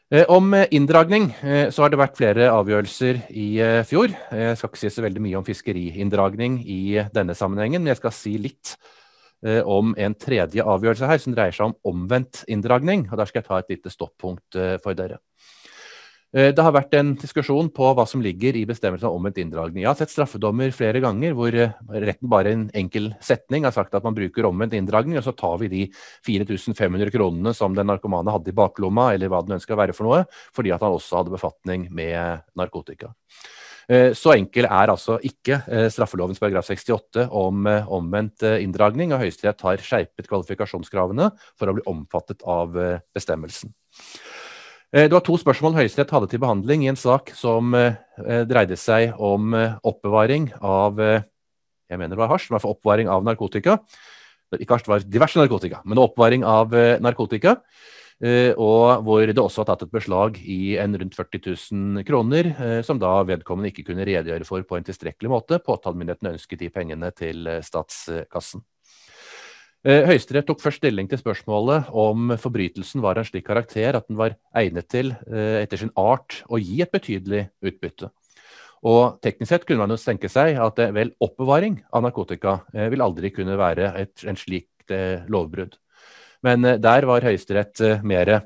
Om inndragning så har det vært flere avgjørelser i fjor. Jeg skal ikke si så veldig mye om fiskeriinndragning i denne sammenhengen, men jeg skal si litt om en tredje avgjørelse her som dreier seg om omvendt inndragning, og der skal jeg ta et lite stoppunkt for dere. Det har vært en diskusjon på hva som ligger i bestemmelsen om omvendt inndragning. Jeg har sett straffedommer flere ganger hvor retten bare en enkel setning har sagt at man bruker omvendt inndragning, og så tar vi de 4.500 kronene som den narkomane hadde i baklomma, eller hva den ønsker å være for noe, fordi at han også hadde befatning med narkotika. Så enkel er altså ikke straffelovens paragraf 68 om omvendt inndragning, og Høyesterett har skjerpet kvalifikasjonskravene for å bli omfattet av bestemmelsen. Det var to spørsmål Høyesterett hadde til behandling i en sak som dreide seg om oppbevaring av, jeg mener det var hasj, men for oppbevaring av narkotika. Ikke hasj, det var diverse narkotika, men oppbevaring av narkotika, og hvor det også var tatt et beslag i en rundt 40.000 kroner, som da vedkommende ikke kunne redegjøre for på en tilstrekkelig måte. Påtalemyndigheten ønsket de pengene til statskassen. Høyesterett tok først stilling til spørsmålet om forbrytelsen var en slik karakter at den var egnet til, etter sin art, å gi et betydelig utbytte. Og teknisk sett kunne man jo tenke seg at vel oppbevaring av narkotika vil aldri kunne være en slik lovbrudd. Men der var Høyesterett mer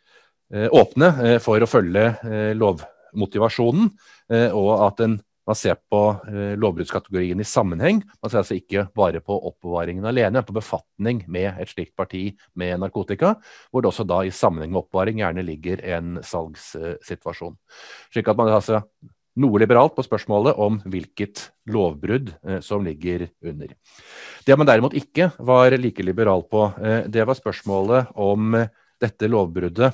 åpne for å følge lovmotivasjonen, og at man ser på lovbruddskategorien i sammenheng. Man ser altså ikke bare på oppbevaringen alene, men på befatning med et slikt parti med narkotika, hvor det også da i sammenheng med oppbevaring gjerne ligger en salgssituasjon. Slik at man er altså noe liberalt på spørsmålet om hvilket lovbrudd som ligger under. Det man derimot ikke var like liberal på, det var spørsmålet om dette lovbruddet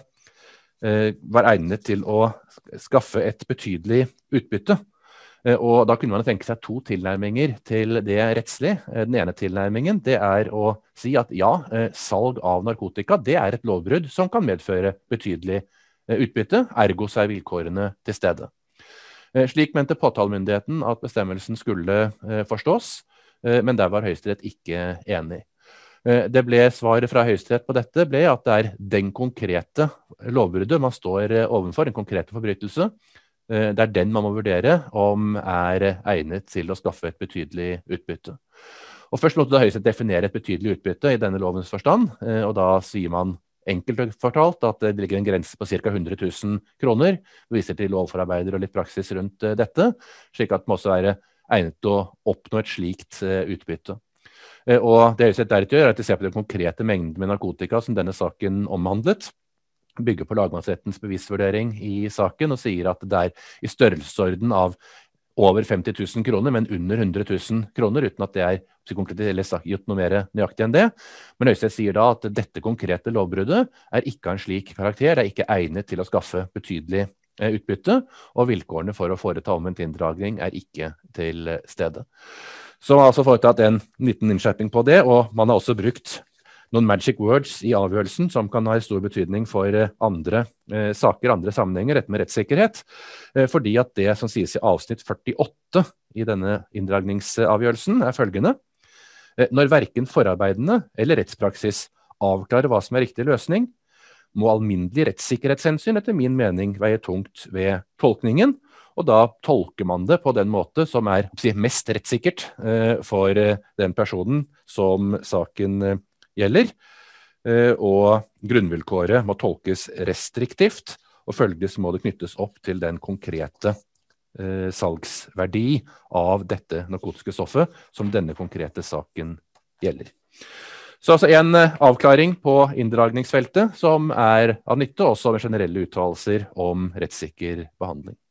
var egnet til å skaffe et betydelig utbytte. Og da kunne man tenke seg to tilnærminger til det rettslige. Den ene tilnærmingen det er å si at ja, salg av narkotika det er et lovbrudd som kan medføre betydelig utbytte, ergo så er vilkårene til stede. Slik mente påtalemyndigheten at bestemmelsen skulle forstås, men der var Høyesterett ikke enig. Det ble svaret fra Høyesterett på dette ble at det er den konkrete lovbruddet man står overfor, den konkrete forbrytelse. Det er den man må vurdere om er egnet til å skaffe et betydelig utbytte. Og først måtte Høyesterett definere et betydelig utbytte i denne lovens forstand, og da sier man enkelt fortalt at det ligger en grense på ca. 100.000 kroner. Vi viser til lovforarbeider og litt praksis rundt dette, slik at det må også være egnet til å oppnå et slikt utbytte. Og det Høyesterett deretter gjør er at de ser på den konkrete mengden med narkotika som denne saken omhandlet, bygger på lagmannsrettens bevisvurdering i saken og sier at det er i størrelsesorden av over 50.000 kroner, men under 100.000 kroner, uten at det er konkret eller gjort noe mer nøyaktig enn det. Men Høyesterett sier da at dette konkrete lovbruddet er ikke av en slik karakter, det er ikke egnet til å skaffe betydelig utbytte, og vilkårene for å foreta omvendt inndragning er ikke til stede. Så man har altså foretatt en liten innskjerping på det, og man har også brukt noen magic words i avgjørelsen som kan ha stor betydning for andre saker, andre sammenhenger, dette med rettssikkerhet, fordi at det som sies i avsnitt 48 i denne inndragningsavgjørelsen er følgende: når hverken forarbeidene eller rettspraksis avklarer hva som er riktig løsning, må alminnelig rettssikkerhetshensyn etter min mening veie tungt ved tolkningen, og da tolker man det på den måte som er mest rettsikkert for den personen som saken gjelder, og grunnvilkåret må tolkes restriktivt, og følgelig så må det knyttes opp til den konkrete salgsverdi av dette narkotiske stoffet som denne konkrete saken gjelder. Så altså en avklaring på inndragningsfeltet som er av nytte, også med generelle uttalelser om rettssikker behandling.